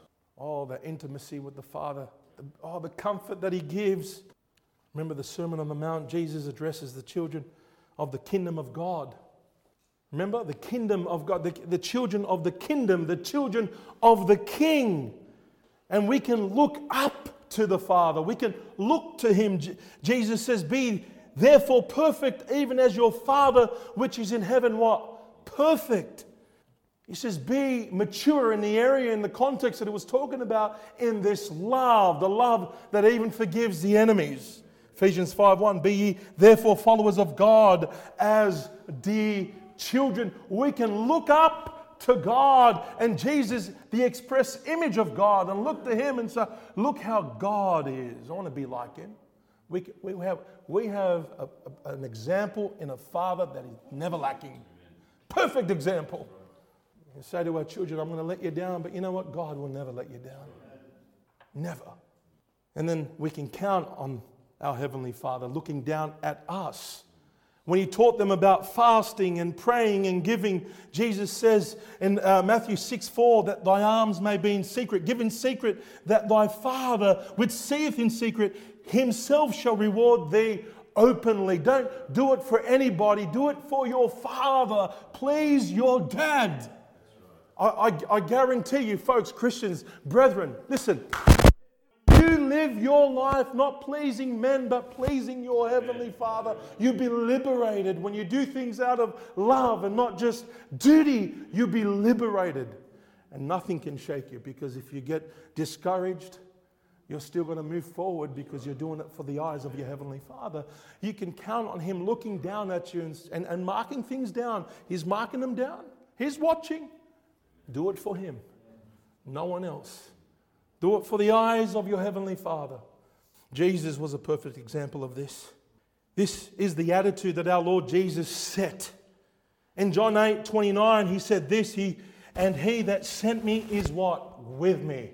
Oh, the intimacy with the Father. The, oh, the comfort that He gives. Remember the Sermon on the Mount, Jesus addresses the children of the kingdom of God. Remember, the kingdom of God, the, the children of the kingdom, the children of the King. And we can look up to the Father. We can look to Him. J- Jesus says, "Be therefore perfect, even as your Father which is in heaven," what? Perfect. He says, be mature in the area, in the context that it was talking about, in this love, the love that even forgives the enemies. Ephesians five one, "Be ye therefore followers of God as dear children." We can look up to God and Jesus, the express image of God, and look to Him and say, "Look how God is. I want to be like Him." We, we have, we have a, a, an example in a Father that is never lacking. Perfect example. We say to our children, "I'm going to let you down," but you know what? God will never let you down. Never. And then we can count on our Heavenly Father looking down at us. When He taught them about fasting and praying and giving, Jesus says in uh, Matthew six four that thy alms may be in secret, give in secret, that thy Father which seeth in secret Himself shall reward thee openly. Don't do it for anybody. Do it for your Father. Please your dad. I, I, I guarantee you, folks, Christians, brethren, listen. You live your life not pleasing men, but pleasing your Heavenly Father. You'll be liberated. When you do things out of love and not just duty, you'll be liberated. And nothing can shake you, because if you get discouraged, you're still going to move forward because you're doing it for the eyes of your Heavenly Father. You can count on Him looking down at you and, and, and marking things down. He's marking them down. He's watching. Do it for Him. No one else. Do it for the eyes of your Heavenly Father. Jesus was a perfect example of this. This is the attitude that our Lord Jesus set. In John eight twenty-nine, He said this, He and He that sent me is what? With me.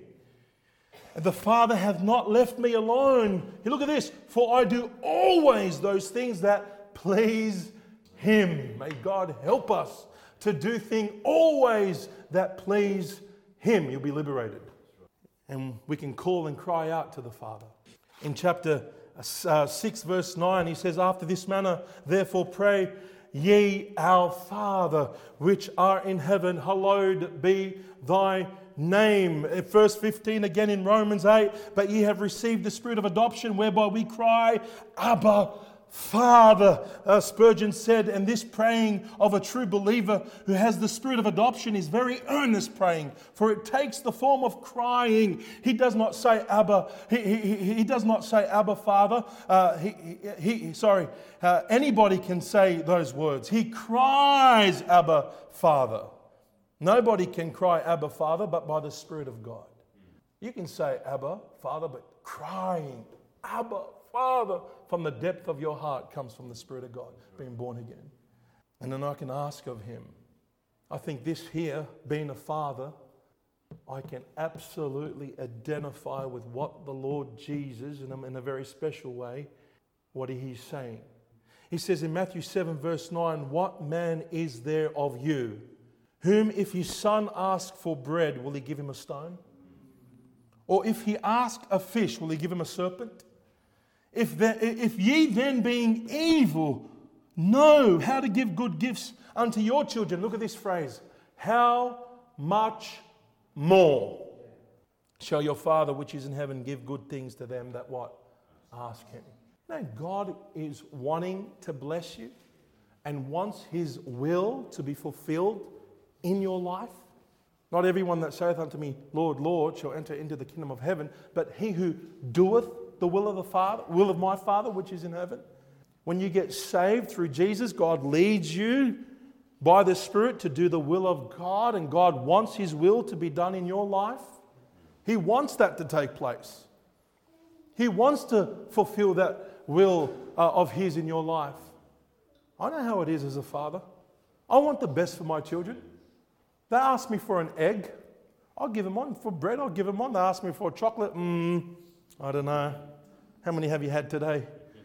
And the Father hath not left me alone. You look at this. For I do always those things that please Him. May God help us to do things always that please Him. You'll be liberated. And we can call and cry out to the Father. In chapter uh, six, verse nine, He says, "After this manner, therefore pray ye, our Father, which art in heaven, hallowed be thy name." Verse fifteen, again in Romans eight, "But ye have received the Spirit of adoption, whereby we cry, Abba, Father, uh, Spurgeon said, and this praying of a true believer who has the spirit of adoption is very earnest praying, for it takes the form of crying. He does not say Abba. He, he, he does not say Abba, Father. Uh, he, he, he, sorry, uh, anybody can say those words. He cries Abba, Father. Nobody can cry Abba, Father, but by the Spirit of God. You can say Abba, Father, but crying Abba, Father, from the depth of your heart comes from the Spirit of God, being born again. And then I can ask of Him. I think this here, being a father, I can absolutely identify with what the Lord Jesus, in a, in a very special way, what He's saying. He says in Matthew seven verse nine, what man is there of you, whom if his son ask for bread, will he give him a stone? Or if he ask a fish, will he give him a serpent? If, the, if ye then being evil know how to give good gifts unto your children, look at this phrase, how much more shall your Father which is in heaven give good things to them that what? Ask Him. No, God is wanting to bless you and wants His will to be fulfilled in your life. Not everyone that saith unto me, Lord, Lord, shall enter into the kingdom of heaven, but he who doeth the will of the Father, will of my Father which is in heaven. When you get saved through Jesus, God leads you by the Spirit to do the will of God, and God wants His will to be done in your life. He wants that to take place. He wants to fulfill that will uh, of His in your life. I know how it is as a father. I want the best for my children. They ask me for an egg, I'll give them one. For bread, I'll give them one. They ask me for a chocolate, mm, I don't know. How many have you had today?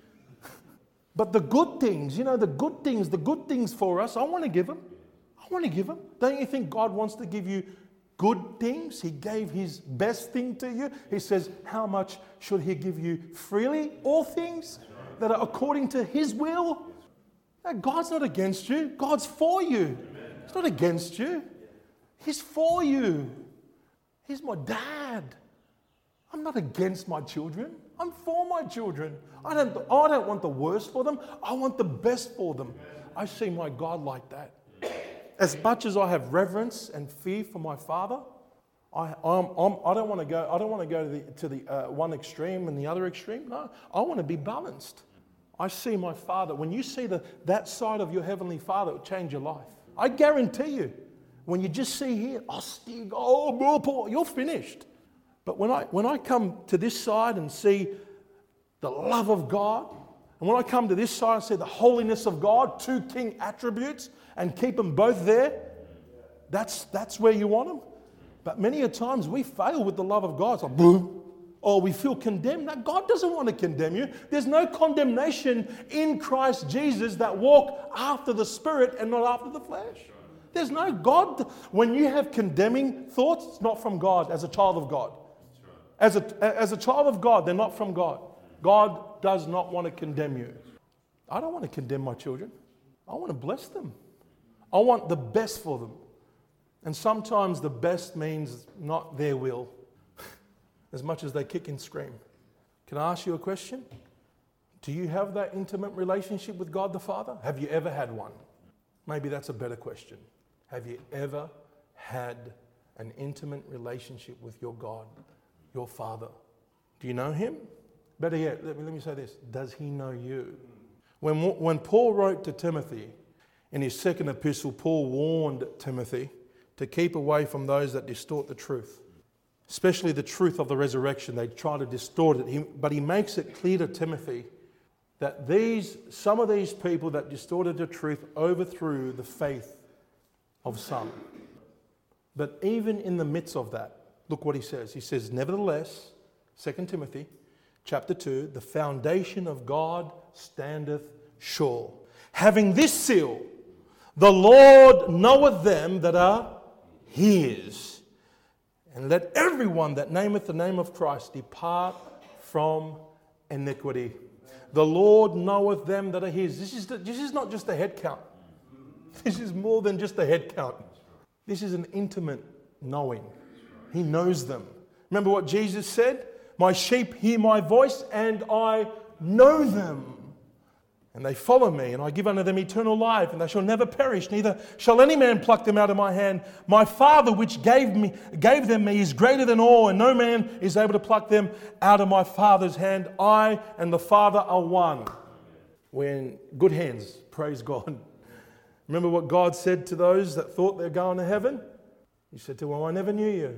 But the good things, you know, the good things, the good things for us, I want to give them. I want to give them. Don't you think God wants to give you good things? He gave His best thing to you. He says, how much should He give you freely? All things that are according to His will. No, God's not against you. God's for you. He's not against you. He's for you. He's my dad. I'm not against my children. I'm for my children. I don't, I don't want the worst for them. I want the best for them. I see my God like that. As much as I have reverence and fear for my Father, I, I'm, I'm, I don't want to go. I don't want to go to the, to the uh, one extreme and the other extreme. No, I want to be balanced. I see my Father. When you see the, that side of your Heavenly Father, it will change your life. I guarantee you. When you just see here, oh, Stig, oh, Paul, you're finished. But when I when I come to this side and see the love of God, and when I come to this side and see the holiness of God, two king attributes, and keep them both there, that's that's where you want them. But many a times we fail with the love of God. It's like, boom. Or we feel condemned. Now, God doesn't want to condemn you. There's no condemnation in Christ Jesus that walk after the Spirit and not after the flesh. There's no God. When you have condemning thoughts, it's not from God as a child of God. As a, as a child of God, they're not from God. God does not want to condemn you. I don't want to condemn my children. I want to bless them. I want the best for them. And sometimes the best means not their will, as much as they kick and scream. Can I ask you a question? Do you have that intimate relationship with God the Father? Have you ever had one? Maybe that's a better question. Have you ever had an intimate relationship with your God, your Father? Do you know Him? Better yet, let me, let me say this. Does He know you? When, when Paul wrote to Timothy, in his second epistle, Paul warned Timothy to keep away from those that distort the truth, especially the truth of the resurrection. They try to distort it. He, but he makes it clear to Timothy that these, some of these people that distorted the truth overthrew the faith of some. But even in the midst of that, look what he says. He says, nevertheless, Second Timothy chapter two, the foundation of God standeth sure, having this seal, the Lord knoweth them that are His. And let everyone that nameth the name of Christ depart from iniquity. The Lord knoweth them that are His. This is, the, this is not just a head count. This is more than just a head count. This is an intimate knowing. He knows them. Remember what Jesus said? My sheep hear my voice and I know them. and they follow me, and I give unto them eternal life, and they shall never perish, neither shall any man pluck them out of my hand. My Father which gave me gave them me is greater than all, and no man is able to pluck them out of my Father's hand. I and the Father are one. We're in good hands, praise God. Remember what God said to those that thought they're going to heaven? He said to them, I never knew you.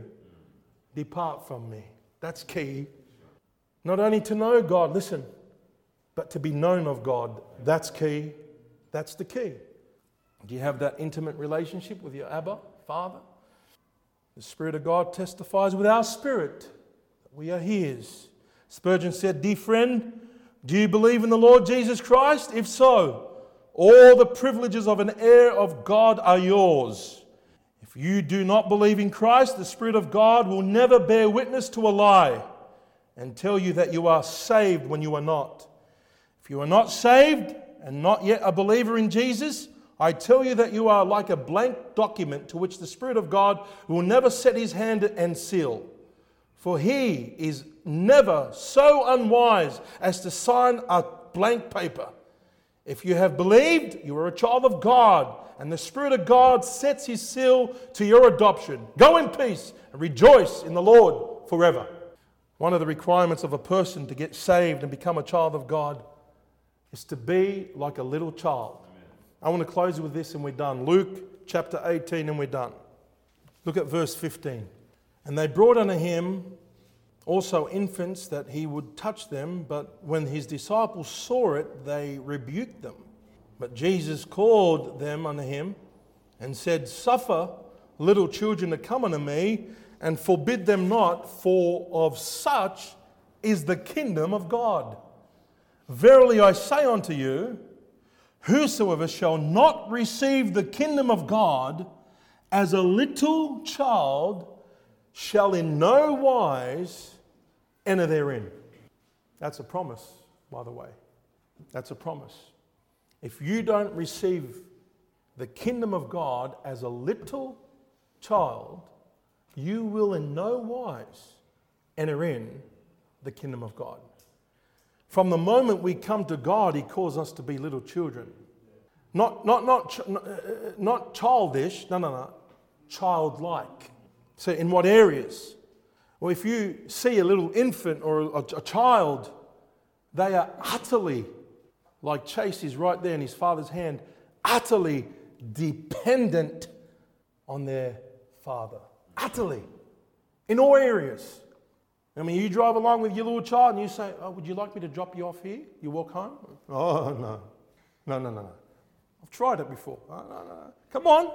Depart from me. That's key. Not only to know God, listen, but to be known of God. That's key. That's the key. Do you have that intimate relationship with your Abba, Father? The Spirit of God testifies with our spirit that we are His. Spurgeon said, dear friend, do you believe in the Lord Jesus Christ? If so, all the privileges of an heir of God are yours. If you do not believe in Christ, the Spirit of God will never bear witness to a lie and tell you that you are saved when you are not. If you are not saved and not yet a believer in Jesus, I tell you that you are like a blank document to which the Spirit of God will never set His hand and seal. For He is never so unwise as to sign a blank paper. If you have believed, you are a child of God, and the Spirit of God sets His seal to your adoption. Go in peace and rejoice in the Lord forever. One of the requirements of a person to get saved and become a child of God is to be like a little child. Amen. I want to close with this and we're done. Luke chapter eighteen and we're done. Look at verse fifteen. And they brought unto him also infants that he would touch them, but when his disciples saw it, they rebuked them. But Jesus called them unto him and said, suffer little children to come unto me, and forbid them not, for of such is the kingdom of God. Verily I say unto you, whosoever shall not receive the kingdom of God as a little child shall in no wise enter therein. That's a promise, by the way. That's a promise. If you don't receive the kingdom of God as a little child, you will in no wise enter in the kingdom of God. From the moment we come to God, He calls us to be little children. Not, not, not, not childish, no, no, no, childlike. So in what areas? Well, if you see a little infant or a, a child, they are utterly, like Chase is right there in his father's hand, utterly dependent on their father. Utterly. In all areas. I mean, you drive along with your little child and you say, oh, would you like me to drop you off here? You walk home? Oh, no. No, no, no, no. I've tried it before. No, no, no. Come on.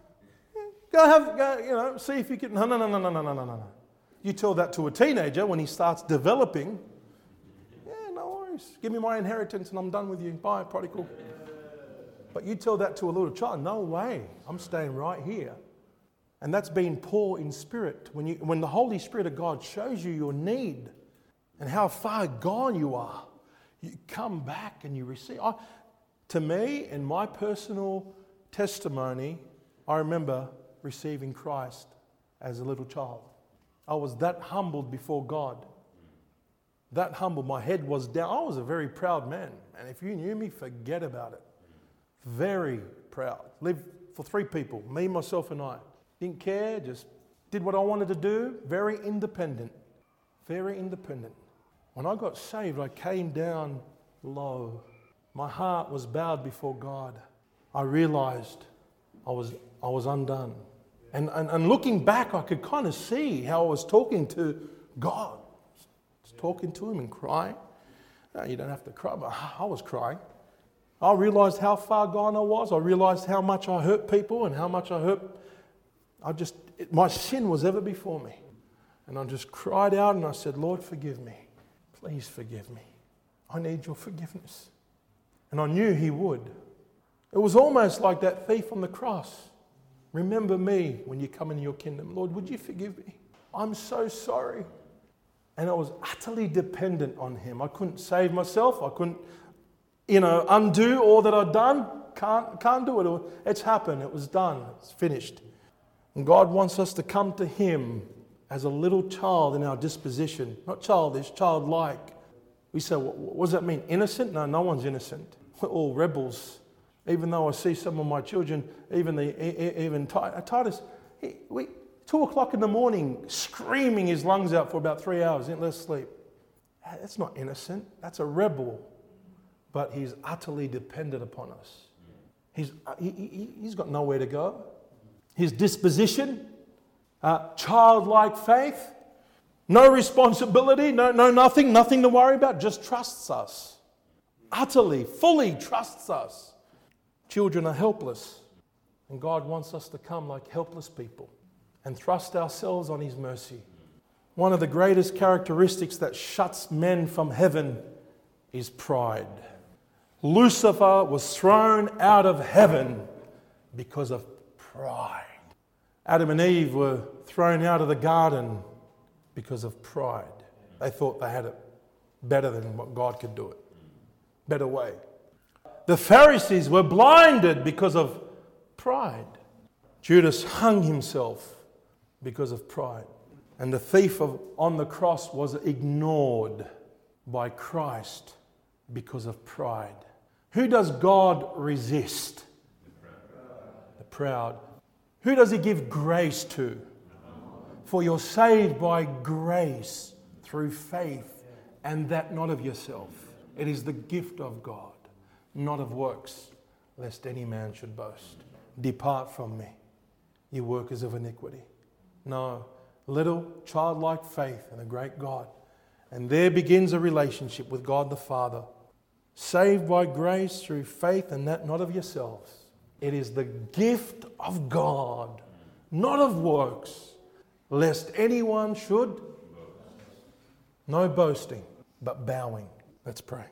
Go have, go, you know, see if you can. No, no, no, no, no, no, no, no, no. You tell that to a teenager when he starts developing. Yeah, no worries. Give me my inheritance and I'm done with you. Bye, prodigal. But you tell that to a little child. No way. I'm staying right here. And that's being poor in spirit. When you, when the Holy Spirit of God shows you your need and how far gone you are, you come back and you receive. I, to me, in my personal testimony, I remember receiving Christ as a little child. I was that humbled before God. That humbled. My head was down. I was a very proud man. And if you knew me, forget about it. Very proud. Lived for three people, me, myself, and I. Didn't care, just did what I wanted to do. Very independent. Very independent. When I got saved, I came down low. My heart was bowed before God. I realized I was I was undone. And, and, and looking back, I could kind of see how I was talking to God. Just talking to Him and crying. No, you don't have to cry, but I was crying. I realized how far gone I was. I realized how much I hurt people and how much I hurt. I just, it, my sin was ever before me. And I just cried out and I said, Lord, forgive me. Please forgive me. I need your forgiveness. And I knew He would. It was almost like that thief on the cross. Remember me when you come into your kingdom. Lord, would you forgive me? I'm so sorry. And I was utterly dependent on Him. I couldn't save myself. I couldn't, you know, undo all that I'd done. Can't, can't do it. It's happened. It was done. It's finished. And God wants us to come to Him as a little child in our disposition. Not childish, childlike. We say, what, what does that mean? Innocent? No, no one's innocent. We're all rebels. Even though I see some of my children, even the even Titus, he, we, two o'clock in the morning, screaming his lungs out for about three hours, didn't let us sleep. That's not innocent. That's a rebel. But he's utterly dependent upon us. He's, he, he, he's got nowhere to go. His disposition, uh, childlike faith, no responsibility, no, no nothing, nothing to worry about, just trusts us. Utterly, fully trusts us. Children are helpless. And God wants us to come like helpless people and thrust ourselves on His mercy. One of the greatest characteristics that shuts men from heaven is pride. Lucifer was thrown out of heaven because of pride. Adam and Eve were thrown out of the garden because of pride. They thought they had it better than what God could do it. Better way. The Pharisees were blinded because of pride. Judas hung himself because of pride. And the thief of, on the cross was ignored by Christ because of pride. Who does God resist? The proud. Who does He give grace to? For you're saved by grace through faith, and that not of yourself. It is the gift of God, not of works, lest any man should boast. Depart from me, you workers of iniquity. No, little childlike faith in a great God. And there begins a relationship with God the Father. Saved by grace through faith, and that not of yourselves. It is the gift of God, not of works, lest anyone should. No boasting, but bowing. Let's pray.